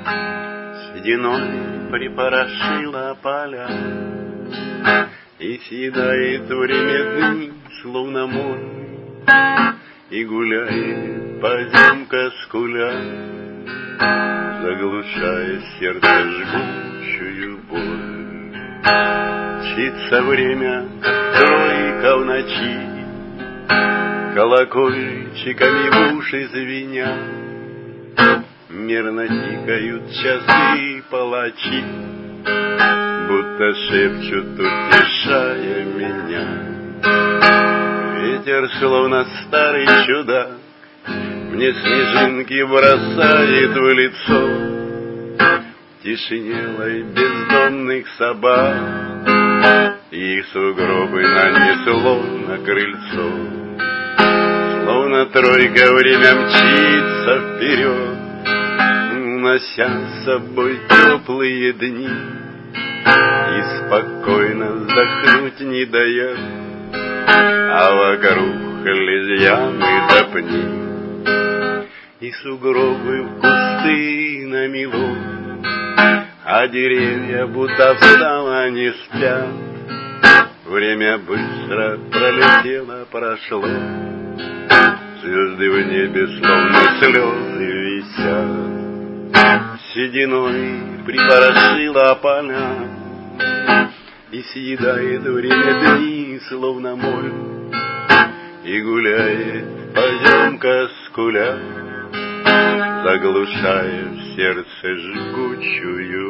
Сединой припорошила поля и съедает время дни, словно море, и гуляет поземка скуля, заглушая сердце жгучую боль. Мчится время, как тройка в ночи, колокольчиками в уши звеня, мерно тикают часы палачи, будто шепчут, утешая меня. Ветер, словно старый чудак, мне снежинки бросает в лицо. В тишине лай бездомных собак, их сугробы нанесло на крыльцо. Словно тройка время мчится вперед, унося с собой теплые дни, и спокойно вздохнуть не дает, а вокруг лизьяны до пни. И сугробы в кусты намело, а деревья будто встала не спят. Время быстро пролетело, прошло, звезды в небе словно слезы висят. Сединой припорошила поля и съедает время дни, словно моль, и гуляет поземка скуля, заглушая в сердце жгучую